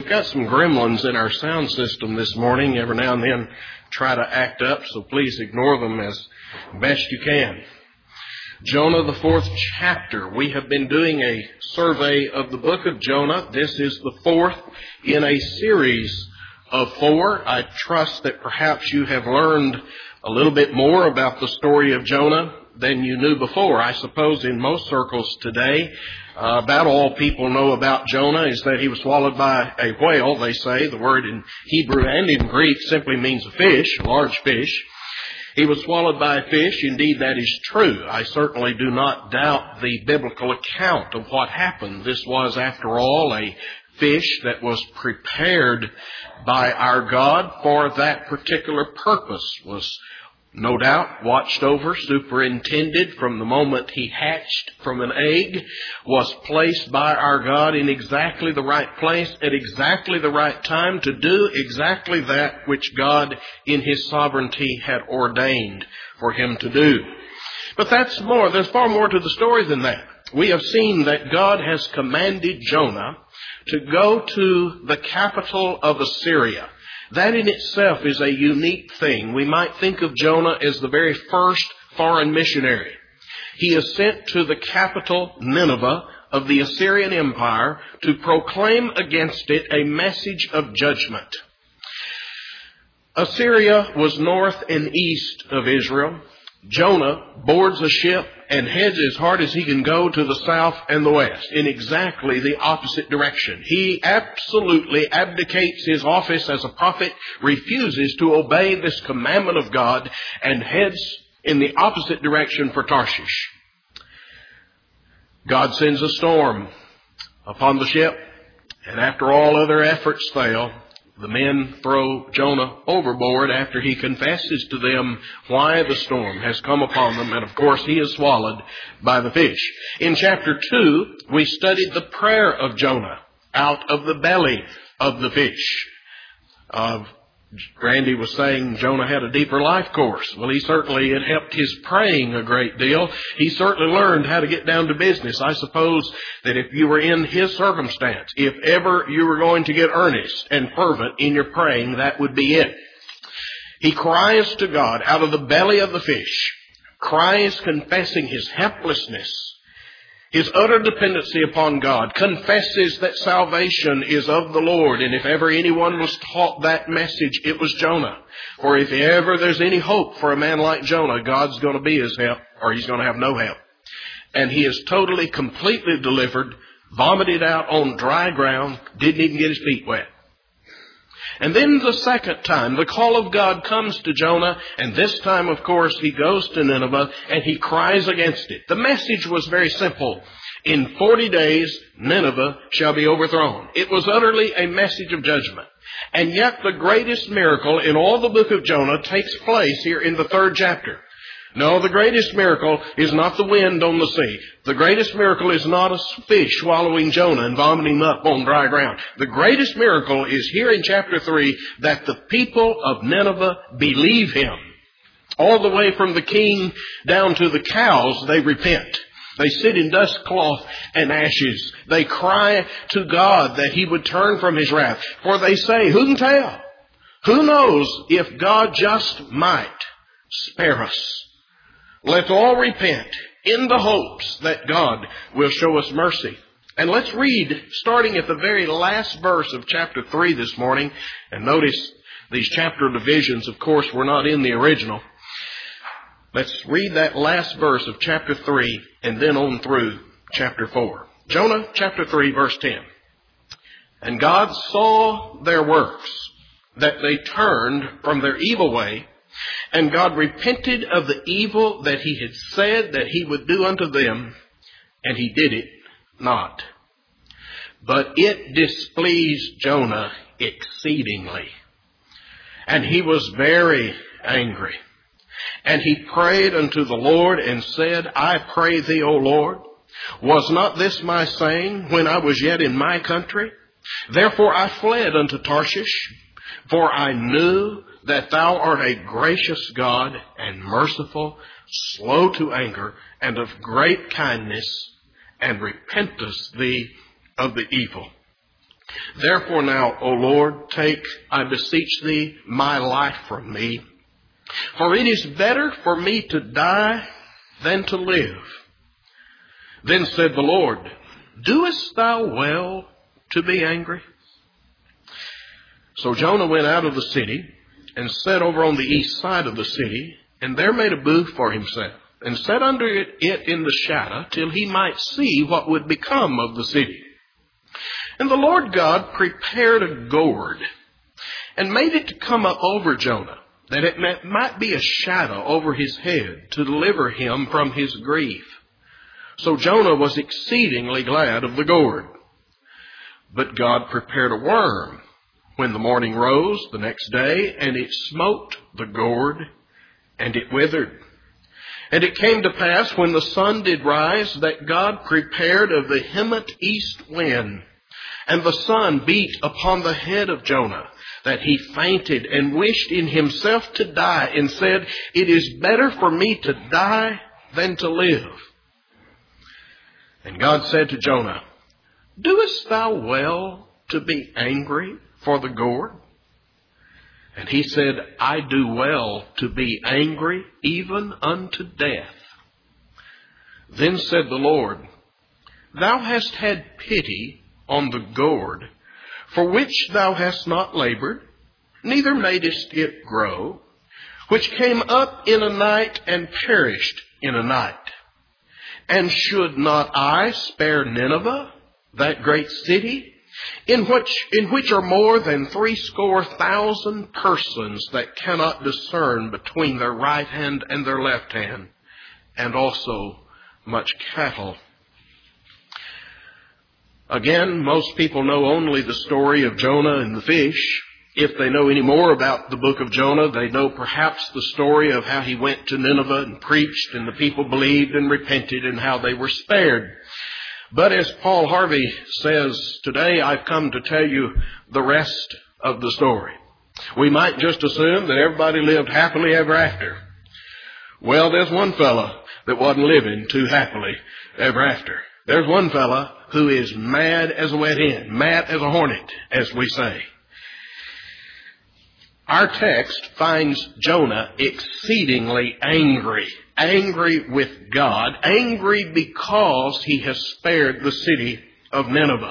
We've got some gremlins in our sound system this morning. Every now and then try to act up, so please ignore them as best you can. Jonah, the 4th chapter. We have been doing a survey of the book of Jonah. This is the 4th in a series of 4. I trust that perhaps you have learned a little bit more about the story of Jonah than you knew before. I suppose in most circles today, about all people know about Jonah is that he was swallowed by a whale, they say. The word in Hebrew and in Greek simply means a fish, a large fish. He was swallowed by a fish. Indeed, that is true. I certainly do not doubt the biblical account of what happened. This was, after all, a fish that was prepared by our God for that particular purpose, was no doubt watched over, superintended from the moment he hatched from an egg, was placed by our God in exactly the right place at exactly the right time to do exactly that which God in His sovereignty had ordained for him to do. But that's more. There's far more to the story than that. We have seen that God has commanded Jonah to go to the capital of Assyria. That in itself is a unique thing. We might think of Jonah as the very first foreign missionary. He is sent to the capital, Nineveh, of the Assyrian Empire to proclaim against it a message of judgment. Assyria was north and east of Israel. Jonah boards a ship and heads as hard as he can go to the south and the west in exactly the opposite direction. He absolutely abdicates his office as a prophet, refuses to obey this commandment of God, and heads in the opposite direction for Tarshish. God sends a storm upon the ship, and after all other efforts fail, the men throw Jonah overboard after he confesses to them why the storm has come upon them. And of course, he is swallowed by the fish. In chapter 2, we studied the prayer of Jonah out of the belly of the fish. Randy was saying Jonah had a deeper life course. Well, it helped his praying a great deal. He certainly learned how to get down to business. I suppose that if you were in his circumstance, if ever you were going to get earnest and fervent in your praying, that would be it. He cries to God out of the belly of the fish, cries confessing his helplessness, his utter dependency upon God, confesses that salvation is of the Lord. And if ever anyone was taught that message, it was Jonah. For if ever there's any hope for a man like Jonah, God's going to be his help, or he's going to have no help. And he is totally, completely delivered, vomited out on dry ground, didn't even get his feet wet. And then the second time, the call of God comes to Jonah, and this time, of course, he goes to Nineveh, and he cries against it. The message was very simple. In 40 days, Nineveh shall be overthrown. It was utterly a message of judgment. And yet the greatest miracle in all the book of Jonah takes place here in the 3rd chapter. No, the greatest miracle is not the wind on the sea. The greatest miracle is not a fish swallowing Jonah and vomiting him up on dry ground. The greatest miracle is here in chapter 3 that the people of Nineveh believe him. All the way from the king down to the cows, they repent. They sit in dust cloth and ashes. They cry to God that he would turn from his wrath. For they say, who can tell? Who knows if God just might spare us? Let's all repent in the hopes that God will show us mercy. And let's read, starting at the very last verse of chapter 3 this morning. And notice these chapter divisions, of course, were not in the original. Let's read that last verse of chapter 3 and then on through chapter 4. Jonah chapter 3, verse 10. And God saw their works, that they turned from their evil way, and God repented of the evil that he had said that he would do unto them, and he did it not. But it displeased Jonah exceedingly, and he was very angry. And he prayed unto the Lord and said, I pray thee, O Lord, was not this my saying when I was yet in my country? Therefore I fled unto Tarshish, for I knew that thou art a gracious God and merciful, slow to anger, and of great kindness, and repentest thee of the evil. Therefore now, O Lord, take, I beseech thee, my life from me. For it is better for me to die than to live. Then said the Lord, doest thou well to be angry? So Jonah went out of the city and sat over on the east side of the city, and there made a booth for himself, and sat under it in the shadow till he might see what would become of the city. And the Lord God prepared a gourd, and made it to come up over Jonah, that it might be a shadow over his head, to deliver him from his grief. So Jonah was exceedingly glad of the gourd. But God prepared a worm when the morning rose the next day, and it smote the gourd, and it withered. And it came to pass, when the sun did rise, that God prepared a vehement east wind, and the sun beat upon the head of Jonah, that he fainted and wished in himself to die, and said, it is better for me to die than to live. And God said to Jonah, doest thou well to be angry for the gourd? And he said, I do well to be angry even unto death. Then said the Lord, thou hast had pity on the gourd, for which thou hast not labored, neither madest it grow, which came up in a night and perished in a night. And should not I spare Nineveh, that great city, in which are more than 70,000 persons that cannot discern between their right hand and their left hand, and also much cattle? Again, most people know only the story of Jonah and the fish. If they know any more about the book of Jonah, they know perhaps the story of how he went to Nineveh and preached, and the people believed and repented, and how they were spared. But as Paul Harvey says, today I've come to tell you the rest of the story. We might just assume that everybody lived happily ever after. Well, there's one fella that wasn't living too happily ever after. There's one fella who is mad as a wet hen, mad as a hornet, as we say. Our text finds Jonah exceedingly angry with God, angry because he has spared the city of Nineveh.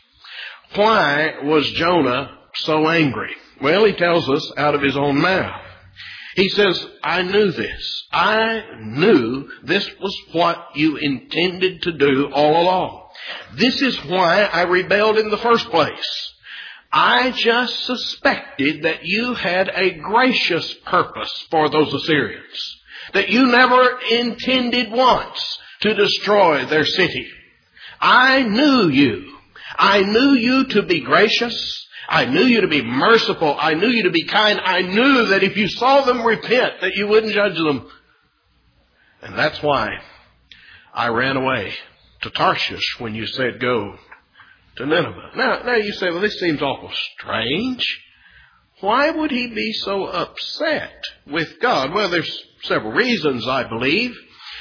Why was Jonah so angry? Well, he tells us out of his own mouth. He says, I knew this. I knew this was what you intended to do all along. This is why I rebelled in the first place. I just suspected that you had a gracious purpose for those Assyrians, that you never intended once to destroy their city. I knew you. I knew you to be gracious. I knew you to be merciful. I knew you to be kind. I knew that if you saw them repent, that you wouldn't judge them. And that's why I ran away to Tarshish when you said go to Nineveh. Now you say, well, this seems awful strange. Why would he be so upset with God? Well, there's several reasons, I believe.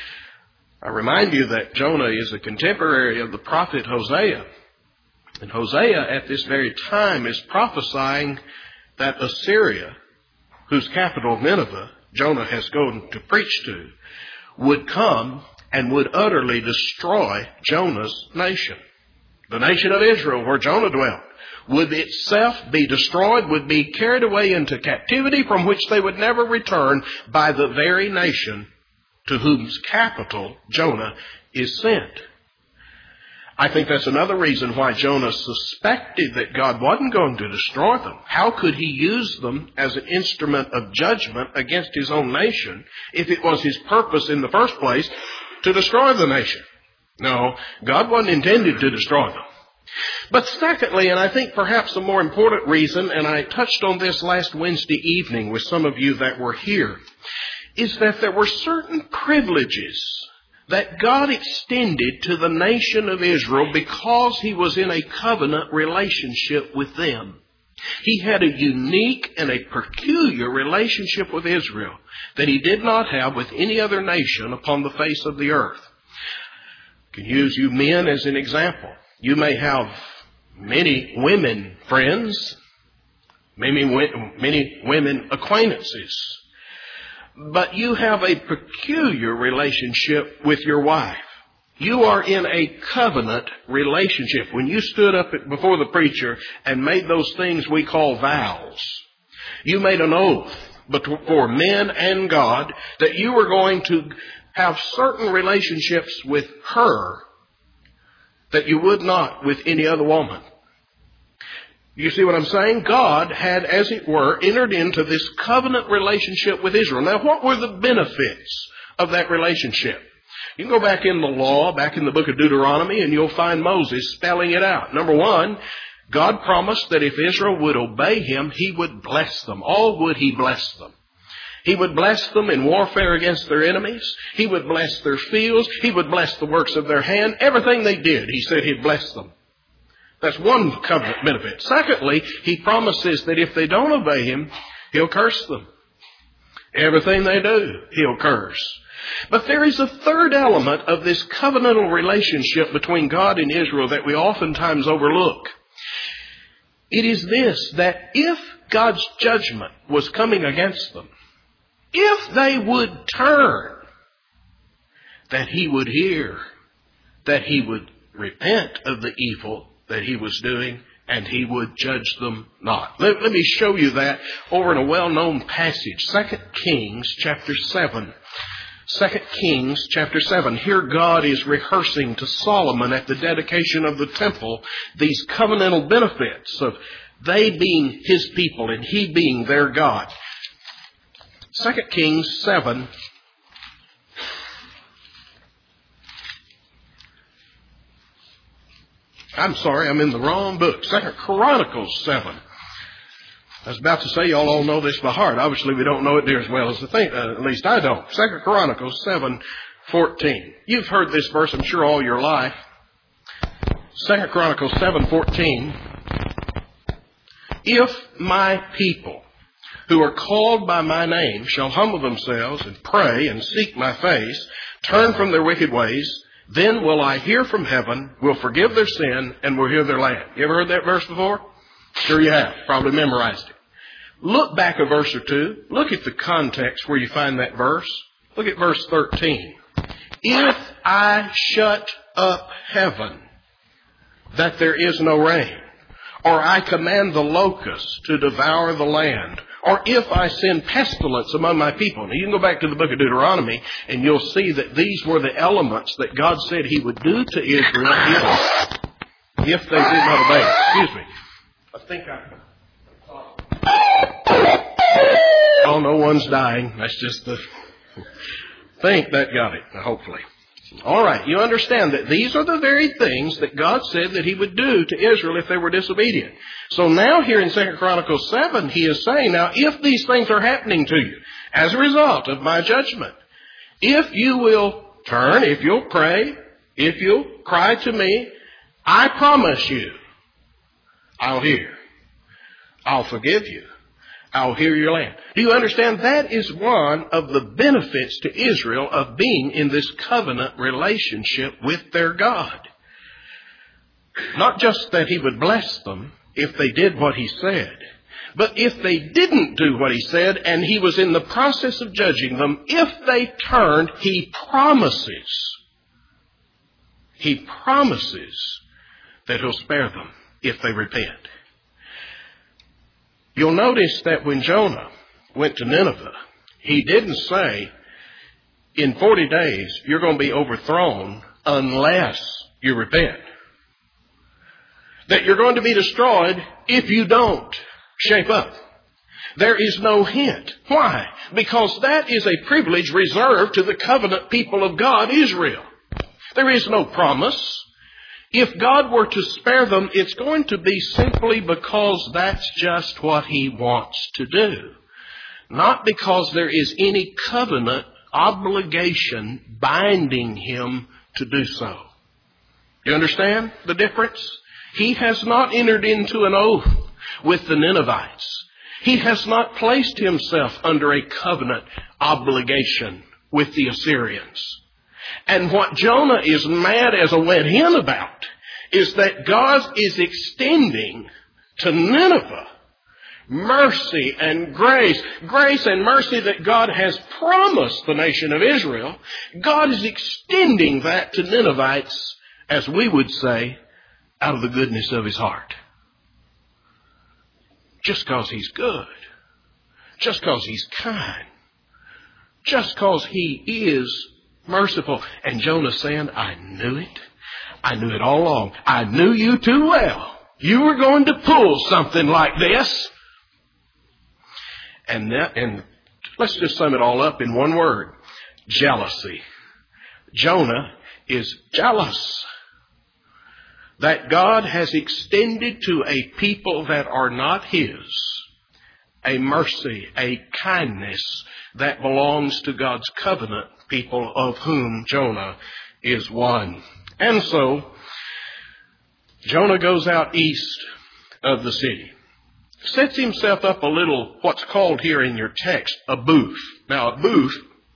I remind you that Jonah is a contemporary of the prophet Hosea. And Hosea at this very time is prophesying that Assyria, whose capital Nineveh Jonah has gone to preach to, would come and would utterly destroy Jonah's nation. The nation of Israel, where Jonah dwelt, would itself be destroyed, would be carried away into captivity, from which they would never return, by the very nation to whose capital Jonah is sent. I think that's another reason why Jonah suspected that God wasn't going to destroy them. How could he use them as an instrument of judgment against his own nation if it was his purpose in the first place to destroy the nation? No, God wasn't intended to destroy them. But secondly, and I think perhaps a more important reason, and I touched on this last Wednesday evening with some of you that were here, is that there were certain privileges that God extended to the nation of Israel because he was in a covenant relationship with them. He had a unique and a peculiar relationship with Israel that he did not have with any other nation upon the face of the earth. I can use you men as an example. You may have many women friends, many women acquaintances. But you have a peculiar relationship with your wife. You are in a covenant relationship. When you stood up before the preacher and made those things we call vows, you made an oath before men and God that you were going to have certain relationships with her that you would not with any other woman. You see what I'm saying? God had, as it were, entered into this covenant relationship with Israel. Now, what were the benefits of that relationship? You can go back in the law, back in the book of Deuteronomy, and you'll find Moses spelling it out. Number one, God promised that if Israel would obey Him, He would bless them. All would He bless them. He would bless them in warfare against their enemies. He would bless their fields. He would bless the works of their hand. Everything they did, He said He'd bless them. That's one covenant benefit. Secondly, He promises that if they don't obey Him, He'll curse them. Everything they do, He'll curse. But there is a third element of this covenantal relationship between God and Israel that we oftentimes overlook. It is this, that if God's judgment was coming against them, if they would turn, that He would hear, that He would repent of the evil that He was doing, and He would judge them not. Let me show you that over in a well-known passage, 2 Kings chapter 7. 2 Kings chapter 7. Here God is rehearsing to Solomon at the dedication of the temple these covenantal benefits of they being His people and He being their God. 2 Kings 7. I'm sorry, I'm in the wrong book. 2 Chronicles 7. I was about to say y'all all know this by heart. Obviously we don't know it near as well as I think. At least I don't. 2 Chronicles 7:14. You've heard this verse, I'm sure, all your life. 2 Chronicles 7:14. If my people who are called by my name shall humble themselves and pray and seek my face, turn from their wicked ways, then will I hear from heaven, will forgive their sin, and will heal their land. You ever heard that verse before? Sure you have. Probably memorized it. Look back a verse or two. Look at the context where you find that verse. Look at verse 13. If I shut up heaven, that there is no rain, or I command the locusts to devour the land, or if I send pestilence among my people. Now you can go back to the book of Deuteronomy and you'll see that these were the elements that God said He would do to Israel if they did not obey. Excuse me. I think oh, no one's dying. That's just the think that got it, hopefully. All right, you understand that these are the very things that God said that He would do to Israel if they were disobedient. So now here in 2 Chronicles 7, He is saying, now if these things are happening to you as a result of my judgment, if you will turn, if you'll pray, if you'll cry to me, I promise you, I'll hear. I'll forgive you. I'll heal your land. Do you understand? That is one of the benefits to Israel of being in this covenant relationship with their God. Not just that He would bless them if they did what He said, but if they didn't do what He said and He was in the process of judging them, if they turned, He promises that He'll spare them if they repent. You'll notice that when Jonah went to Nineveh, he didn't say, in 40 days, you're going to be overthrown unless you repent. That you're going to be destroyed if you don't shape up. There is no hint. Why? Because that is a privilege reserved to the covenant people of God, Israel. There is no promise. If God were to spare them, it's going to be simply because that's just what He wants to do. Not because there is any covenant obligation binding Him to do so. You understand the difference? He has not entered into an oath with the Ninevites. He has not placed Himself under a covenant obligation with the Assyrians. And what Jonah is mad as a wet hen about is that God is extending to Nineveh mercy and grace. Grace and mercy that God has promised the nation of Israel. God is extending that to Ninevites, as we would say, out of the goodness of His heart. Just because He's good. Just because He's kind. Just because He is merciful. And Jonah's saying, I knew it. I knew it all along. I knew you too well. You were going to pull something like this. And let's just sum it all up in one word. Jealousy. Jonah is jealous that God has extended to a people that are not His a mercy, a kindness that belongs to God's covenant people, of whom Jonah is one. And so, Jonah goes out east of the city. Sets himself up a little, what's called here in your text, a booth. Now, a booth,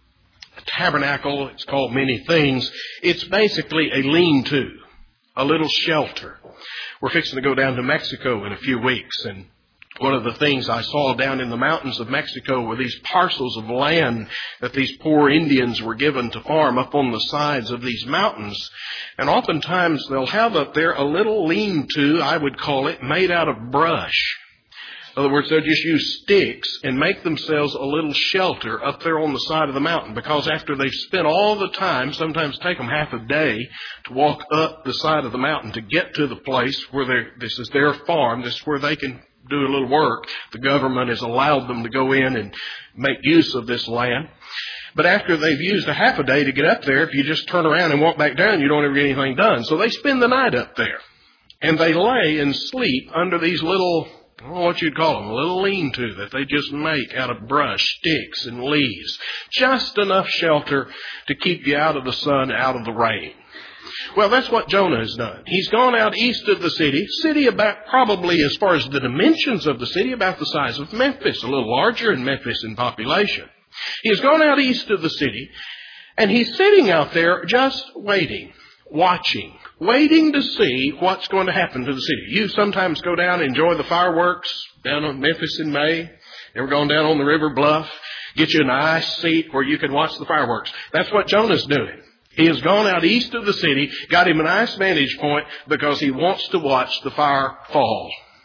a tabernacle, it's called many things. It's basically a lean-to, a little shelter. We're fixing to go down to Mexico in a few weeks, and one of the things I saw down in the mountains of Mexico were these parcels of land that these poor Indians were given to farm up on the sides of these mountains. And oftentimes they'll have up there a little lean-to, I would call it, made out of brush. In other words, they'll just use sticks and make themselves a little shelter up there on the side of the mountain, because after they've spent all the time, sometimes take them half a day to walk up the side of the mountain to get to the place where this is their farm, this is where they can do a little work. The government has allowed them to go in and make use of this land. But after they've used a half a day to get up there, if you just turn around and walk back down, you don't ever get anything done. So they spend the night up there. And they lay and sleep under these little, I don't know what you'd call them, a little lean-to that they just make out of brush, sticks, and leaves. Just enough shelter to keep you out of the sun, out of the rain. Well, that's what Jonah has done. He's gone out east of the city about probably, as far as the dimensions of the city, about the size of Memphis, a little larger than Memphis in population. He's gone out east of the city, and he's sitting out there just waiting, watching, waiting to see what's going to happen to the city. You sometimes go down and enjoy the fireworks down in Memphis in May. Ever gone down on the river bluff? Get you a nice seat where you can watch the fireworks. That's what Jonah's doing. He has gone out east of the city, got him a nice vantage point, because he wants to watch the fire fall.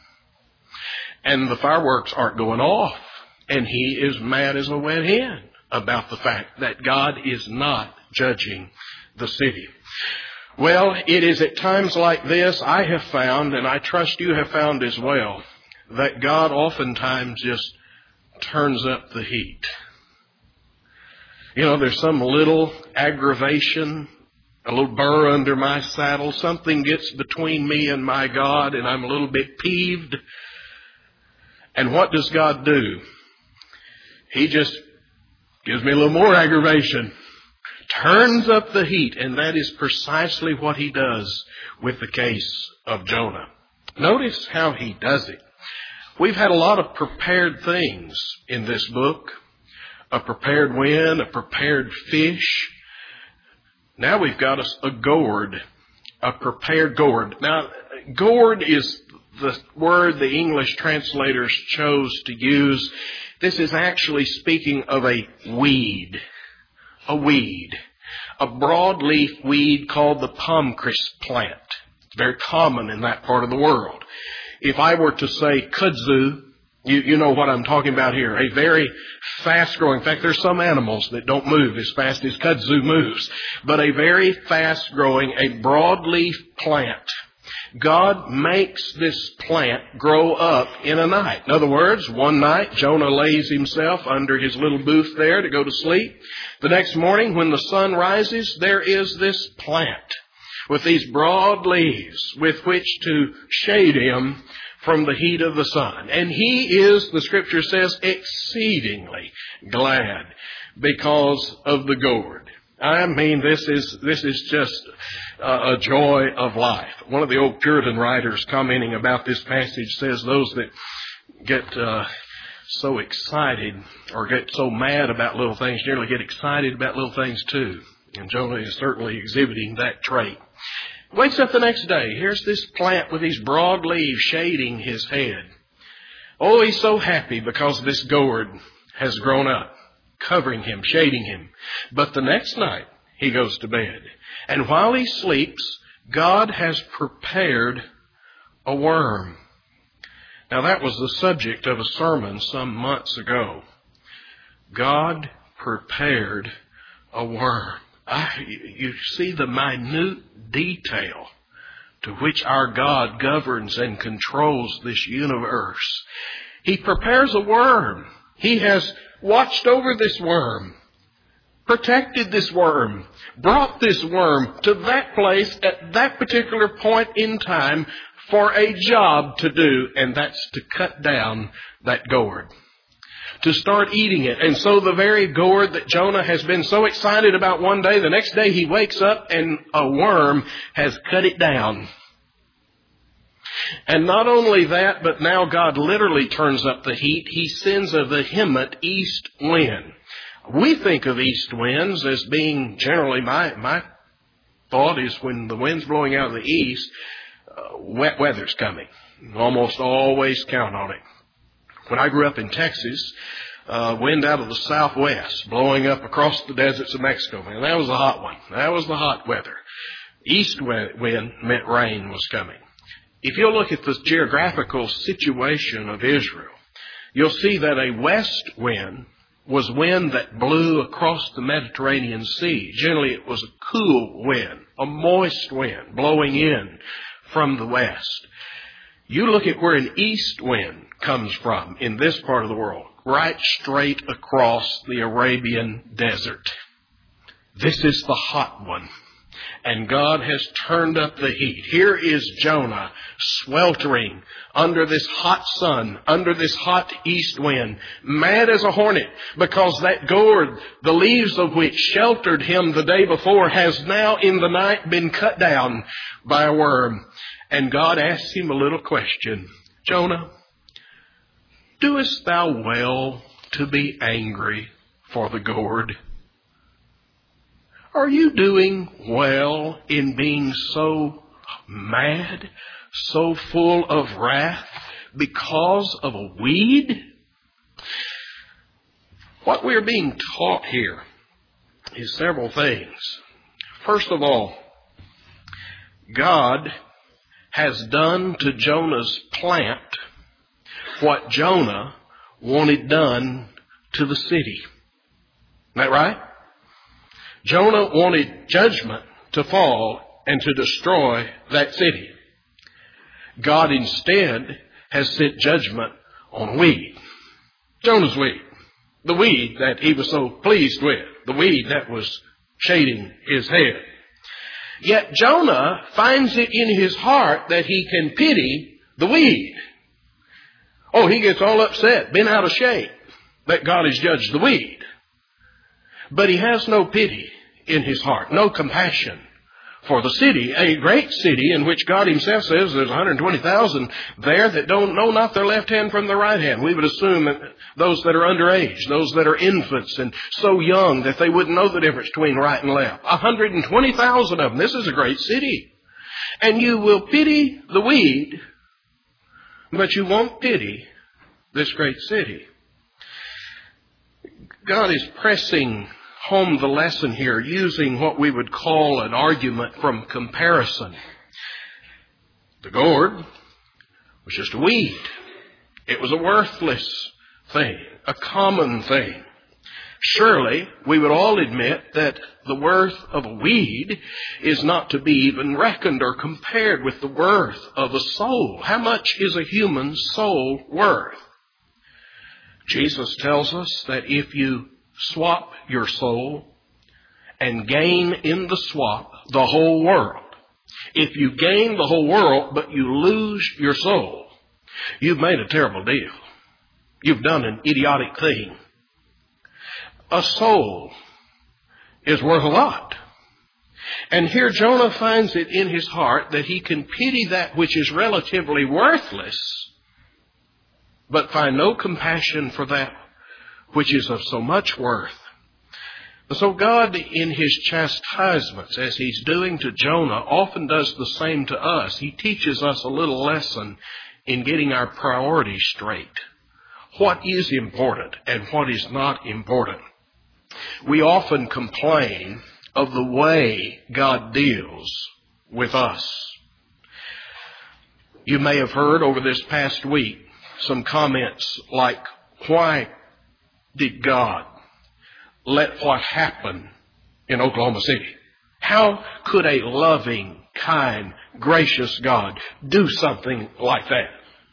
And the fireworks aren't going off. And he is mad as a wet hen about the fact that God is not judging the city. Well, it is at times like this I have found, and I trust you have found as well, that God oftentimes just turns up the heat. You know, there's some little aggravation, a little burr under my saddle. Something gets between me and my God, and I'm a little bit peeved. And what does God do? He just gives me a little more aggravation. Turns up the heat, and that is precisely what He does with the case of Jonah. Notice how He does it. We've had a lot of prepared things in this book. A prepared wind, a prepared fish. Now we've got a gourd, a prepared gourd. Now, gourd is the word the English translators chose to use. This is actually speaking of a weed. A weed. A broadleaf weed called the palmcrisp plant. It's very common in that part of the world. If I were to say kudzu, you know what I'm talking about here. A very fast-growing, in fact, there's some animals that don't move as fast as kudzu moves, but a very fast-growing, a broadleaf plant. God makes this plant grow up in a night. In other words, one night, Jonah lays himself under his little booth there to go to sleep. The next morning, when the sun rises, there is this plant with these broad leaves with which to shade him from the heat of the sun. And he is, the Scripture says, exceedingly glad because of the gourd. I mean, this is just a joy of life. One of the old Puritan writers commenting about this passage says those that get so excited or get so mad about little things nearly get excited about little things too. And Jonah is certainly exhibiting that trait. Wakes up the next day. Here's this plant with these broad leaves shading his head. Oh, he's so happy because this gourd has grown up, covering him, shading him. But the next night, he goes to bed. And while he sleeps, God has prepared a worm. Now, that was the subject of a sermon some months ago. God prepared a worm. You see the minute detail to which our God governs and controls this universe. He prepares a worm. He has watched over this worm, protected this worm, brought this worm to that place at that particular point in time for a job to do, and that's to cut down that gourd, to start eating it. And so the very gourd that Jonah has been so excited about one day, the next day he wakes up and a worm has cut it down. And not only that, but now God literally turns up the heat. He sends a vehement east wind. We think of east winds as being generally, my thought is when the wind's blowing out of the east, wet weather's coming. Almost always count on it. When I grew up in Texas, wind out of the southwest blowing up across the deserts of Mexico. And that was the hot one. That was the hot weather. East wind meant rain was coming. If you look at the geographical situation of Israel, you'll see that a west wind was wind that blew across the Mediterranean Sea. Generally, it was a cool wind, a moist wind blowing in from the west. You look at where an east wind comes from in this part of the world, right straight across the Arabian desert. This is the hot one. And God has turned up the heat. Here is Jonah sweltering under this hot sun, under this hot east wind, mad as a hornet, because that gourd, the leaves of which sheltered him the day before, has now in the night been cut down by a worm. And God asks him a little question. Jonah, doest thou well to be angry for the gourd? Are you doing well in being so mad, so full of wrath because of a weed? What we're being taught here is several things. First of all, God has done to Jonah's plant what Jonah wanted done to the city. Isn't that right? Jonah wanted judgment to fall and to destroy that city. God instead has sent judgment on weed. Jonah's weed. The weed that he was so pleased with. The weed that was shading his head. Yet Jonah finds it in his heart that he can pity the weed. Oh, he gets all upset, bent out of shape, that God has judged the weed. But he has no pity in his heart, no compassion for the city, a great city in which God himself says there's 120,000 there that don't know not their left hand from their right hand. We would assume that those that are underage, those that are infants and so young that they wouldn't know the difference between right and left. 120,000 of them. This is a great city. And you will pity the weed, but you won't pity this great city. God is pressing home the lesson here using what we would call an argument from comparison. The gourd was just a weed. It was a worthless thing, a common thing. Surely we would all admit that the worth of a weed is not to be even reckoned or compared with the worth of a soul. How much is a human soul worth? Jesus tells us that if you swap your soul and gain in the swap the whole world, if you gain the whole world but you lose your soul, you've made a terrible deal. You've done an idiotic thing. A soul is worth a lot. And here Jonah finds it in his heart that he can pity that which is relatively worthless, but find no compassion for that which is of so much worth. So God, in His chastisements, as He's doing to Jonah, often does the same to us. He teaches us a little lesson in getting our priorities straight. What is important and what is not important. We often complain of the way God deals with us. You may have heard over this past week some comments like, why did God let what happened in Oklahoma City? How could a loving, kind, gracious God do something like that?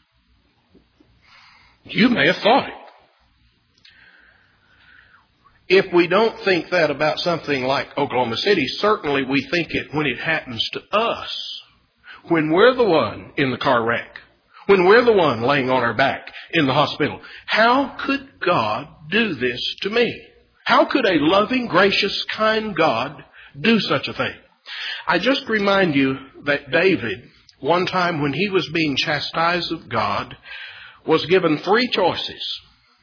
You may have thought it. If we don't think that about something like Oklahoma City, certainly we think it when it happens to us. When we're the one in the car wreck. When we're the one laying on our back in the hospital. How could God do this to me? How could a loving, gracious, kind God do such a thing? I just remind you that David, one time when he was being chastised of God, was given 3 choices.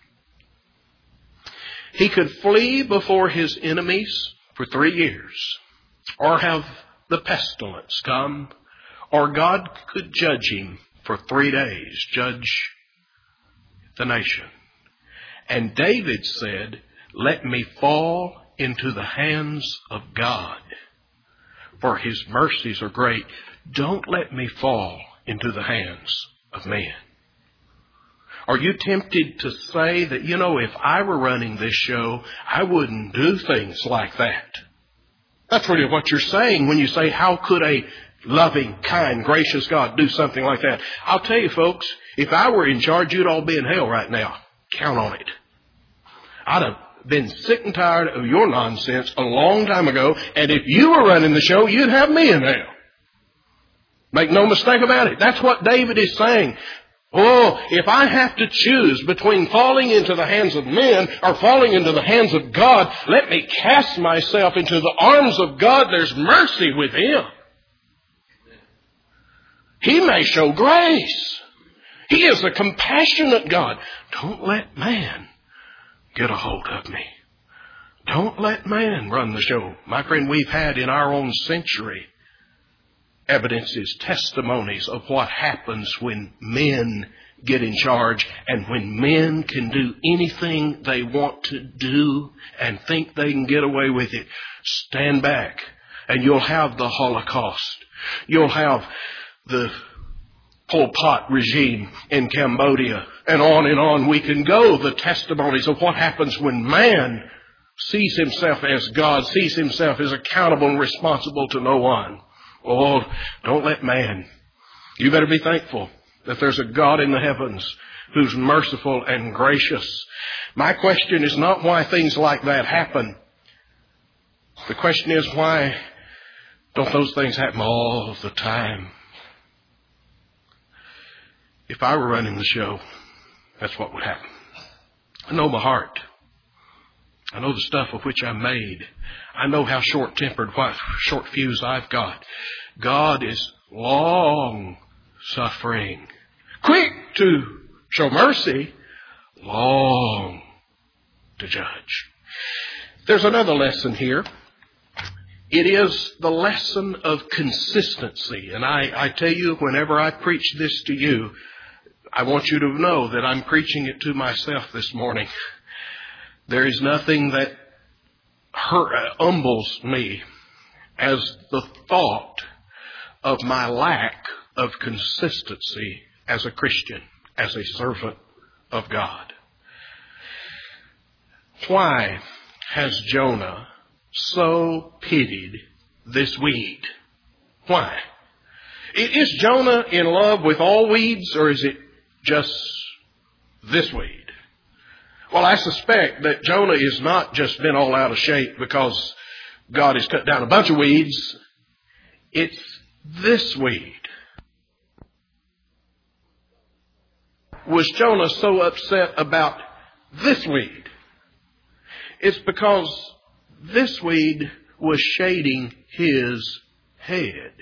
He could flee before his enemies for 3 years, or have the pestilence come, or God could judge him for 3 days, judge the nation. And David said, let me fall into the hands of God, for His mercies are great. Don't let me fall into the hands of man. Are you tempted to say that, if I were running this show, I wouldn't do things like that? That's really what you're saying when you say, how could a loving, kind, gracious God do something like that? I'll tell you, folks, if I were in charge, you'd all be in hell right now. Count on it. I'd have been sick and tired of your nonsense a long time ago, and if you were running the show, you'd have me in hell. Make no mistake about it. That's what David is saying. Oh, if I have to choose between falling into the hands of men or falling into the hands of God, let me cast myself into the arms of God. There's mercy with Him. He may show grace. He is a compassionate God. Don't let man get a hold of me. Don't let man run the show. My friend, we've had in our own century evidences, testimonies of what happens when men get in charge and when men can do anything they want to do and think they can get away with it. Stand back and you'll have the Holocaust. You'll have the Pol Pot regime in Cambodia, and on we can go. The testimonies of what happens when man sees himself as God, sees himself as accountable and responsible to no one. Oh, don't let man. You better be thankful that there's a God in the heavens who's merciful and gracious. My question is not why things like that happen. The question is, why don't those things happen all the time? If I were running the show, that's what would happen. I know my heart. I know the stuff of which I'm made. I know how short-tempered, what short fuse I've got. God is long-suffering, quick to show mercy, long to judge. There's another lesson here. It is the lesson of consistency. And I tell you, whenever I preach this to you, I want you to know that I'm preaching it to myself this morning. There is nothing that humbles me as the thought of my lack of consistency as a Christian, as a servant of God. Why has Jonah so pitied this weed? Why? Is Jonah in love with all weeds, or is it just this weed? Well, I suspect that Jonah is not just been all out of shape because God has cut down a bunch of weeds. It's this weed. Was Jonah so upset about this weed? It's because this weed was shading his head.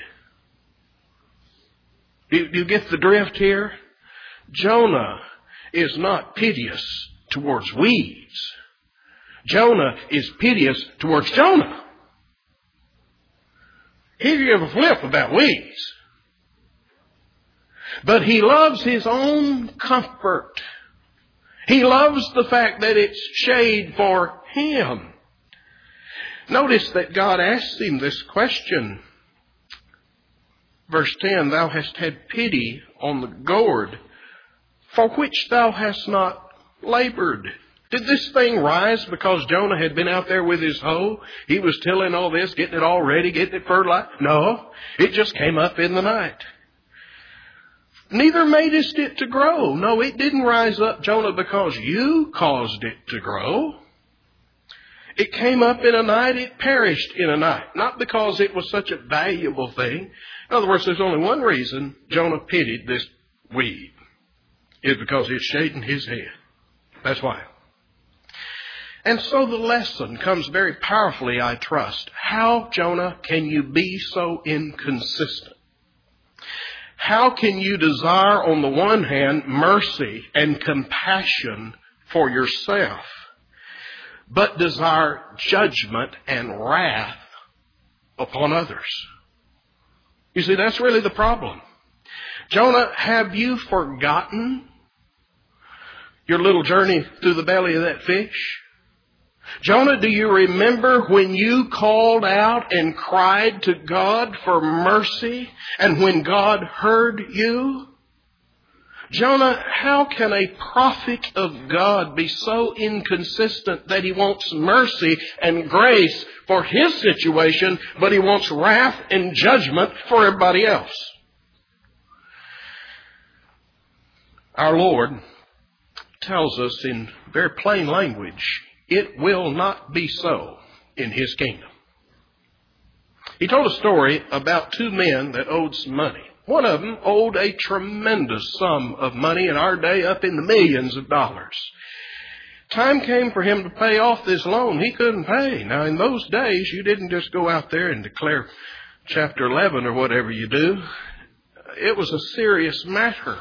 Do you get the drift here? Jonah is not piteous towards weeds. Jonah is piteous towards Jonah. He could give a flip about weeds. But he loves his own comfort. He loves the fact that it's shade for him. Notice that God asks him this question. Verse 10, thou hast had pity on the gourd, for which thou hast not labored. Did this thing rise because Jonah had been out there with his hoe? He was tilling all this, getting it all ready, getting it fertilized? No, it just came up in the night. Neither madest it to grow. No, it didn't rise up, Jonah, because you caused it to grow. It came up in a night, it perished in a night. Not because it was such a valuable thing. In other words, there's only one reason Jonah pitied this weed. It's because it's shading his head. That's why. And so the lesson comes very powerfully, I trust. How, Jonah, can you be so inconsistent? How can you desire, on the one hand, mercy and compassion for yourself, but desire judgment and wrath upon others? You see, that's really the problem. Jonah, have you forgotten your little journey through the belly of that fish? Jonah, do you remember when you called out and cried to God for mercy, and when God heard you? Jonah, how can a prophet of God be so inconsistent that he wants mercy and grace for his situation, but he wants wrath and judgment for everybody else? Our Lord tells us in very plain language, it will not be so in His kingdom. He told a story about two men that owed some money. One of them owed a tremendous sum of money, in our day up in the millions of dollars. Time came for him to pay off this loan. He couldn't pay. Now, in those days, you didn't just go out there and declare chapter 11 or whatever you do. It was a serious matter.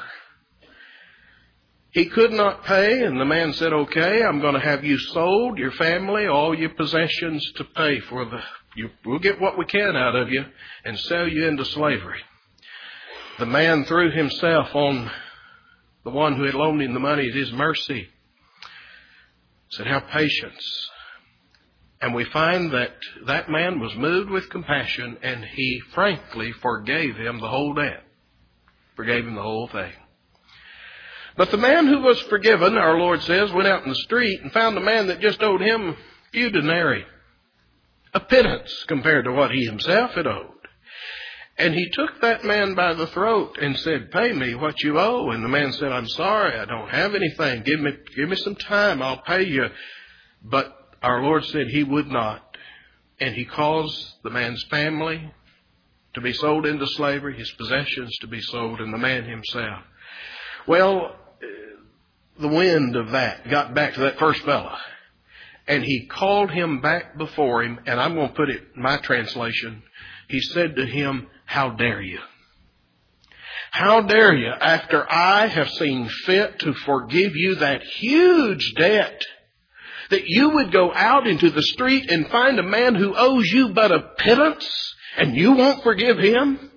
He could not pay, and the man said, okay, I'm going to have you sold, your family, all your possessions to pay for we'll get what we can out of you and sell you into slavery. The man threw himself on the one who had loaned him the money at his mercy. Said, have patience. And we find that that man was moved with compassion, and he frankly forgave him the whole debt. Forgave him the whole thing. But the man who was forgiven, our Lord says, went out in the street and found a man that just owed him a few denarii, a pittance compared to what he himself had owed. And he took that man by the throat and said, pay me what you owe. And the man said, I'm sorry, I don't have anything. Give me some time, I'll pay you. But our Lord said he would not. And he caused the man's family to be sold into slavery, his possessions to be sold, and the man himself. Well, the wind of that got back to that first fella. And he called him back before him, and I'm going to put it in my translation. He said to him, how dare you? How dare you, after I have seen fit to forgive you that huge debt, that you would go out into the street and find a man who owes you but a pittance, and you won't forgive him?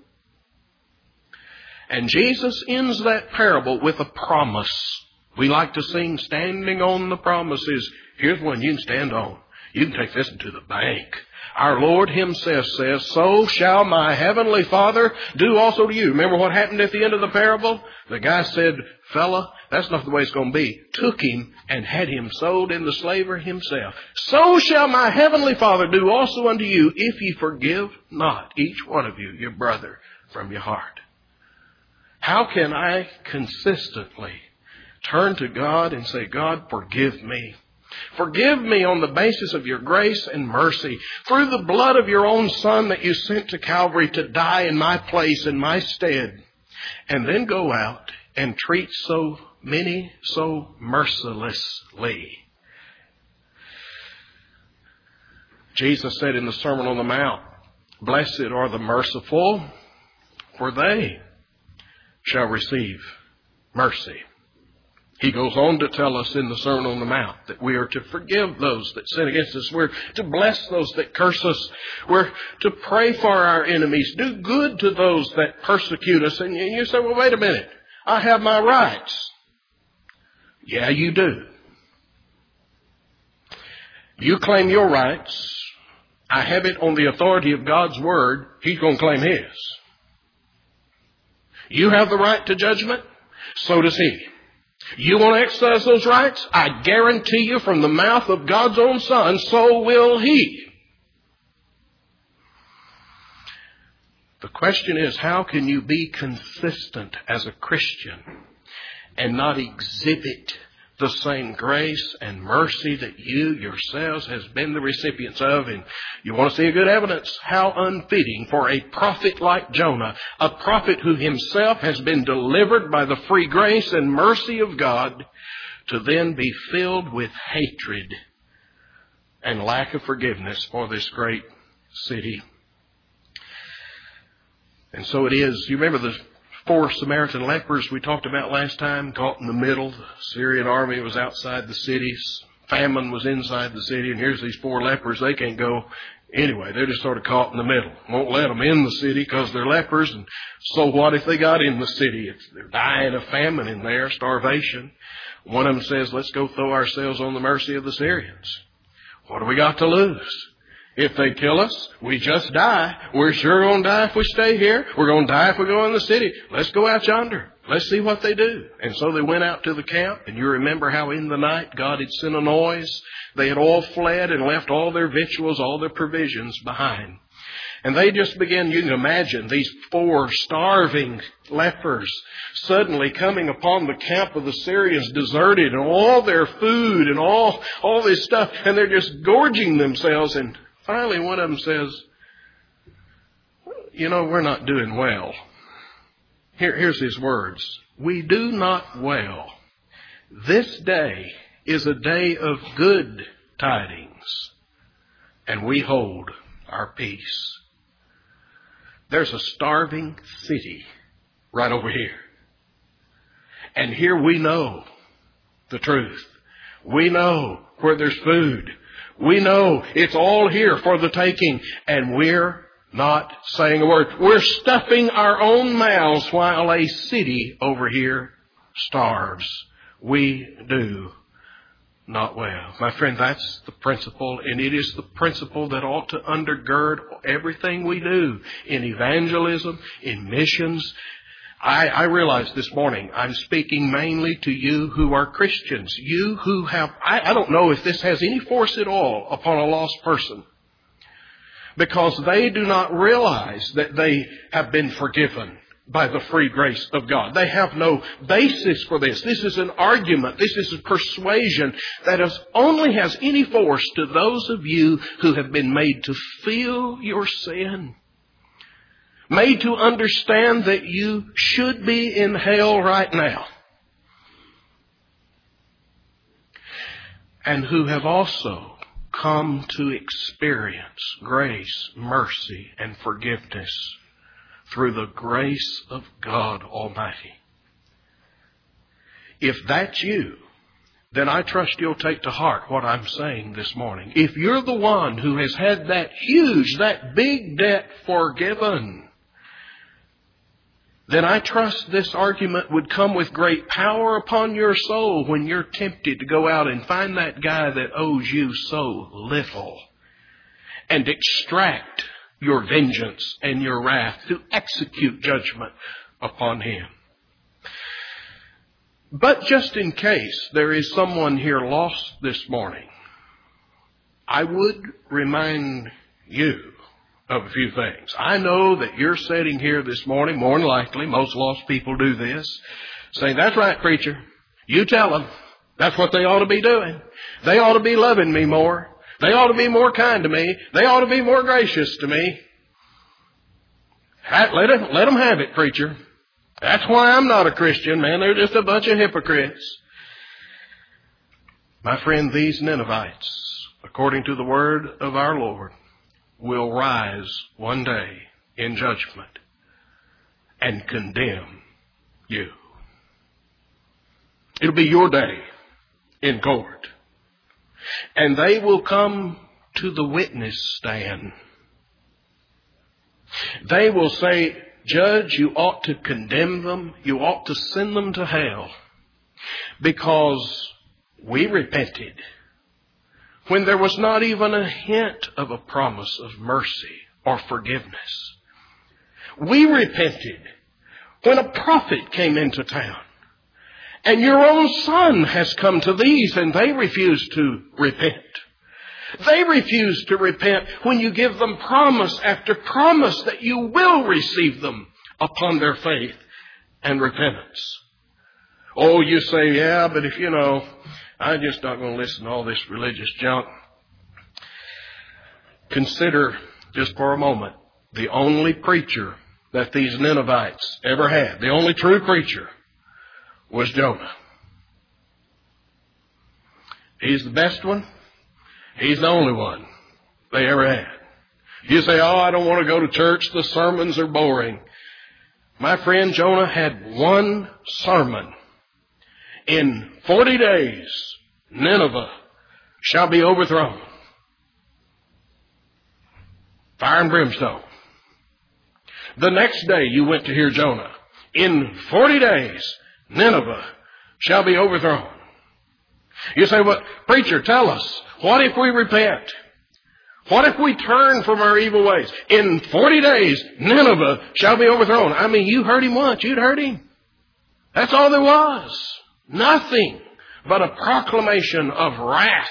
And Jesus ends that parable with a promise. We like to sing, standing on the promises. Here's one you can stand on. You can take this into the bank. Our Lord Himself says, so shall my heavenly Father do also to you. Remember what happened at the end of the parable? The guy said, fella, that's not the way it's going to be. Took him and had him sold into slavery himself. So shall my heavenly Father do also unto you, if ye forgive not each one of you, your brother, from your heart. How can I consistently turn to God and say, God, forgive me. Forgive me on the basis of your grace and mercy, through the blood of your own Son that you sent to Calvary to die in my place, in my stead, and then go out and treat so many so mercilessly. Jesus said in the Sermon on the Mount, blessed are the merciful, for they shall receive mercy. He goes on to tell us in the Sermon on the Mount that we are to forgive those that sin against us. We're to bless those that curse us. We're to pray for our enemies. Do good to those that persecute us. And you say, well, wait a minute. I have my rights. Yeah, you do. You claim your rights. I have it on the authority of God's Word. He's going to claim His. You have the right to judgment. So does He. You want to exercise those rights? I guarantee you from the mouth of God's own Son, so will He. The question is, how can you be consistent as a Christian and not exhibit the same grace and mercy that you yourselves has been the recipients of? And you want to see a good evidence how unfitting for a prophet like Jonah, a prophet who himself has been delivered by the free grace and mercy of God, to then be filled with hatred and lack of forgiveness for this great city. And so it is. You remember the 4 Samaritan lepers we talked about last time, caught in the middle. The Syrian army was outside the cities. Famine was inside the city. And here's these 4 lepers. They can't go anyway. They're just sort of caught in the middle. Won't let them in the city because they're lepers. And so what if they got in the city? They're dying of famine in there, starvation. One of them says, let's go throw ourselves on the mercy of the Syrians. What do we got to lose? If they kill us, we just die. We're sure going to die if we stay here. We're going to die if we go in the city. Let's go out yonder. Let's see what they do. And so they went out to the camp. And you remember how in the night God had sent a noise. They had all fled and left all their victuals, all their provisions behind. And they just began, you can imagine, these 4 starving lepers suddenly coming upon the camp of the Syrians deserted and all their food and all this stuff. And they're just gorging themselves. And finally, one of them says, we're not doing well. Here's his words. We do not well. This day is a day of good tidings, and we hold our peace. There's a starving city right over here. And here we know the truth. We know where there's food. We know it's all here for the taking, and we're not saying a word. We're stuffing our own mouths while a city over here starves. We do not well. My friend, that's the principle, and it is the principle that ought to undergird everything we do in evangelism, in missions. I realize this morning I'm speaking mainly to you who are Christians. You who have, I don't know if this has any force at all upon a lost person, because they do not realize that they have been forgiven by the free grace of God. They have no basis for this. This is an argument. This is a persuasion that only has any force to those of you who have been made to feel your sin, made to understand that you should be in hell right now, and who have also come to experience grace, mercy, and forgiveness through the grace of God Almighty. If that's you, then I trust you'll take to heart what I'm saying this morning. If you're the one who has had that big debt forgiven, then I trust this argument would come with great power upon your soul when you're tempted to go out and find that guy that owes you so little and extract your vengeance and your wrath, to execute judgment upon him. But just in case there is someone here lost this morning, I would remind you of a few things. I know that you're sitting here this morning, more than likely, most lost people do this, saying, that's right, preacher. You tell them. That's what they ought to be doing. They ought to be loving me more. They ought to be more kind to me. They ought to be more gracious to me. Let them have it, preacher. That's why I'm not a Christian, man. They're just a bunch of hypocrites. My friend, these Ninevites, according to the word of our Lord, will rise one day in judgment and condemn you. It'll be your day in court. And they will come to the witness stand. They will say, Judge, you ought to condemn them. You ought to send them to hell because we repented when there was not even a hint of a promise of mercy or forgiveness. We repented when a prophet came into town. And your own son has come to these and they refuse to repent. They refuse to repent when you give them promise after promise that you will receive them upon their faith and repentance. Oh, you say, yeah, but if I'm just not going to listen to all this religious junk. Consider just for a moment the only preacher that these Ninevites ever had. The only true preacher was Jonah. He's the best one. He's the only one they ever had. You say, I don't want to go to church. The sermons are boring. My friend, Jonah had one sermon. In 40 days, Nineveh shall be overthrown. Fire and brimstone. The next day you went to hear Jonah. In 40 days, Nineveh shall be overthrown. You say, well, preacher, tell us, what if we repent? What if we turn from our evil ways? In 40 days, Nineveh shall be overthrown. I mean, you heard him once. You'd heard him. That's all there was. Nothing but a proclamation of wrath.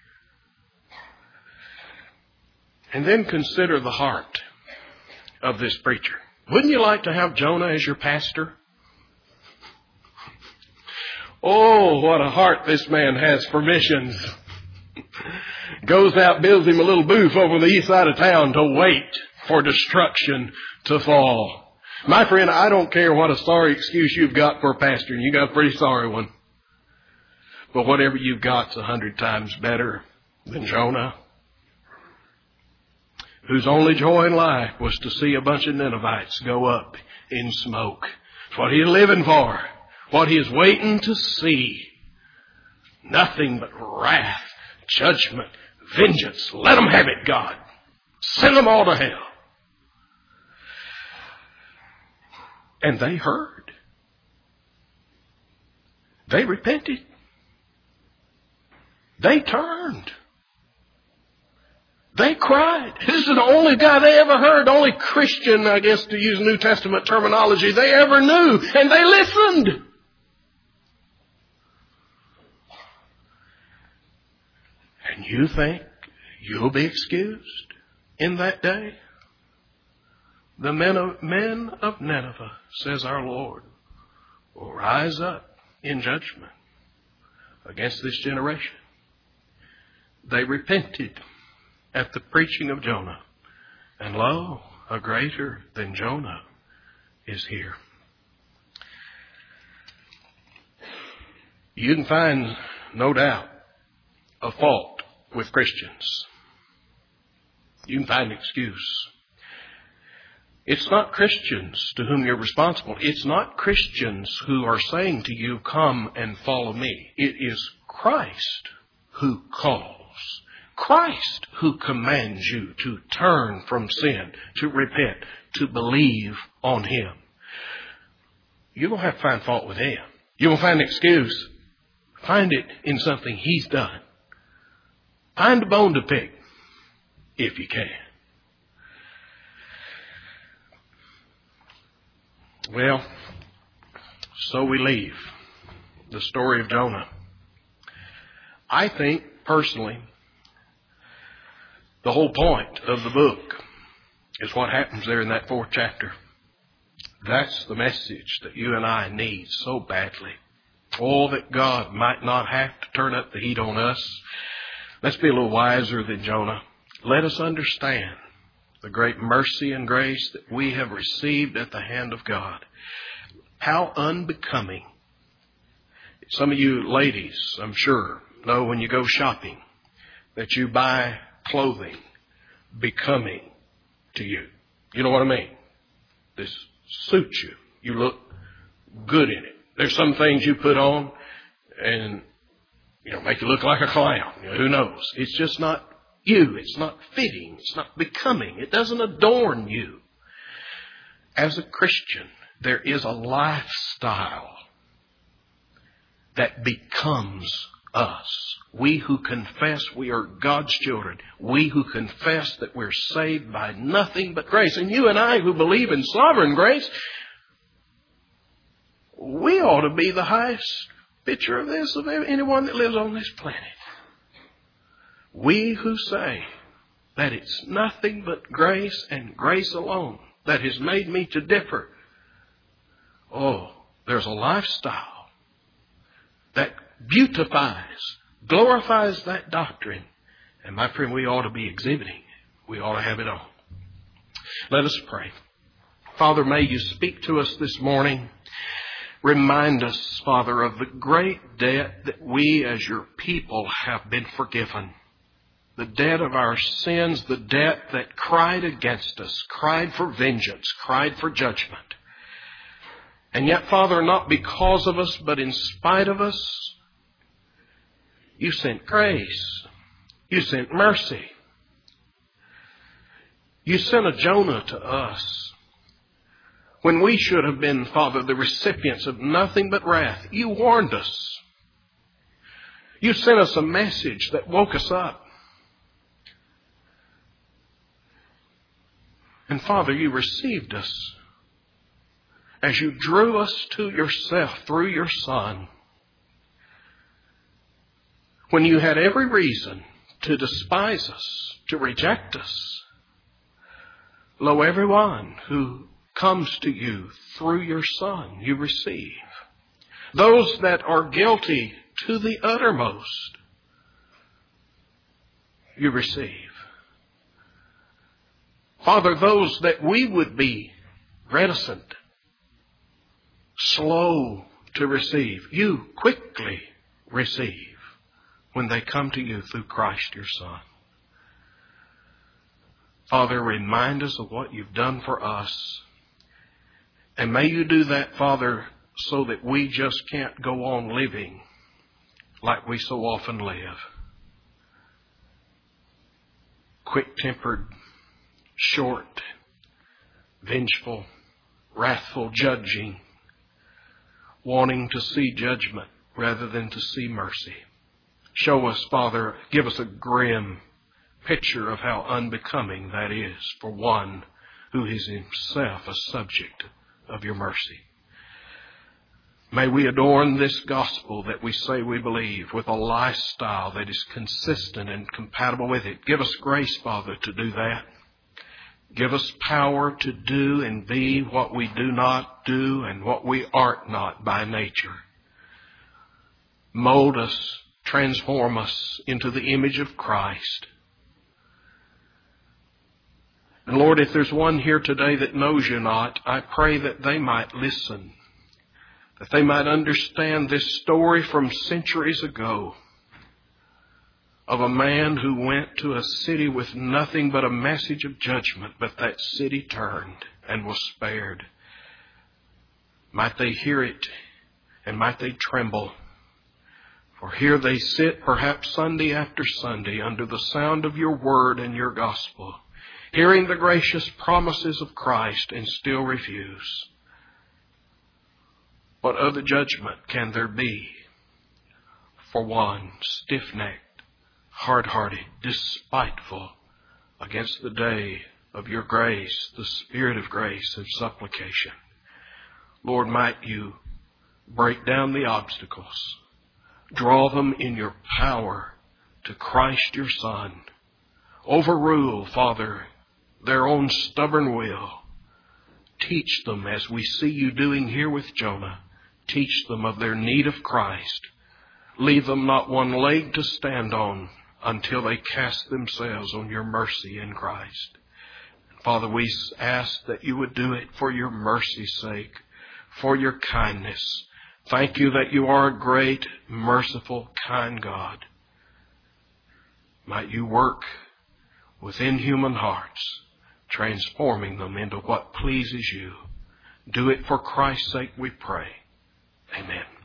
And then consider the heart of this preacher. Wouldn't you like to have Jonah as your pastor? Oh, what a heart this man has for missions. Goes out, builds him a little booth over the east side of town to wait for destruction to fall. My friend, I don't care what a sorry excuse you've got for pastoring. You got a pretty sorry one. But whatever you've got's 100 times better than Jonah, whose only joy in life was to see a bunch of Ninevites go up in smoke. It's what he's living for. What he is waiting to see. Nothing but wrath, judgment, vengeance. Let them have it, God. Send them all to hell. And they heard. They repented. They turned. They cried. This is the only guy they ever heard, the only Christian, I guess, to use New Testament terminology, they ever knew. And they listened. And you think you'll be excused in that day? The men of Nineveh, says our Lord, will rise up in judgment against this generation. They repented at the preaching of Jonah. And lo, a greater than Jonah is here. You can find, no doubt, a fault with Christians. You can find an excuse. It's not Christians to whom you're responsible. It's not Christians who are saying to you, come and follow me. It is Christ who calls. Christ who commands you to turn from sin, to repent, to believe on Him. You don't have to find fault with Him. You don't find an excuse. Find it in something He's done. Find a bone to pick, if you can. Well, so we leave the story of Jonah. I think, personally, the whole point of the book is what happens there in that 4th chapter. That's the message that you and I need so badly. Oh, that God might not have to turn up the heat on us. Let's be a little wiser than Jonah. Let us understand the great mercy and grace that we have received at the hand of God. How unbecoming. Some of you ladies, I'm sure, know when you go shopping that you buy clothing becoming to you. You know what I mean? This suits you. You look good in it. There's some things you put on and, make you look like a clown. Who knows? It's just not you. It's not fitting. It's not becoming. It doesn't adorn you. As a Christian, there is a lifestyle that becomes us. We who confess we are God's children. We who confess that we're saved by nothing but grace. And you and I who believe in sovereign grace, we ought to be the highest picture of this of anyone that lives on this planet. We who say that it's nothing but grace and grace alone that has made me to differ. Oh, there's a lifestyle that beautifies, glorifies that doctrine. And my friend, we ought to be exhibiting. We ought to have it on. Let us pray. Father, may you speak to us this morning. Remind us, Father, of the great debt that we as your people have been forgiven. The debt of our sins, the debt that cried against us, cried for vengeance, cried for judgment. And yet, Father, not because of us, but in spite of us, you sent grace. You sent mercy. You sent a Jonah to us. When we should have been, Father, the recipients of nothing but wrath, you warned us. You sent us a message that woke us up. And Father, you received us as you drew us to yourself through your Son. When you had every reason to despise us, to reject us, lo, everyone who comes to you through your Son, you receive. Those that are guilty to the uttermost, you receive. Father, those that we would be reticent, slow to receive, you quickly receive when they come to you through Christ your Son. Father, remind us of what you've done for us. And may you do that, Father, so that we just can't go on living like we so often live. Quick-tempered, short, vengeful, wrathful, judging, wanting to see judgment rather than to see mercy. Show us, Father, give us a grim picture of how unbecoming that is for one who is himself a subject of your mercy. May we adorn this gospel that we say we believe with a lifestyle that is consistent and compatible with it. Give us grace, Father, to do that. Give us power to do and be what we do not do and what we aren't not by nature. Mold us, transform us into the image of Christ. And Lord, if there's one here today that knows you not, I pray that they might listen, that they might understand this story from centuries ago of a man who went to a city with nothing but a message of judgment, but that city turned and was spared. Might they hear it and might they tremble. For here they sit, perhaps Sunday after Sunday, under the sound of your word and your gospel, hearing the gracious promises of Christ and still refuse. What other judgment can there be for one stiff-necked, hard-hearted, despiteful against the day of your grace, the Spirit of grace and supplication? Lord, might you break down the obstacles, draw them in your power to Christ your Son. Overrule, Father, their own stubborn will. Teach them, as we see you doing here with Jonah, teach them of their need of Christ. Leave them not one leg to stand on until they cast themselves on your mercy in Christ. Father, we ask that you would do it for your mercy's sake, for your kindness. Thank you that you are a great, merciful, kind God. Might you work within human hearts, transforming them into what pleases you. Do it for Christ's sake, we pray. Amen.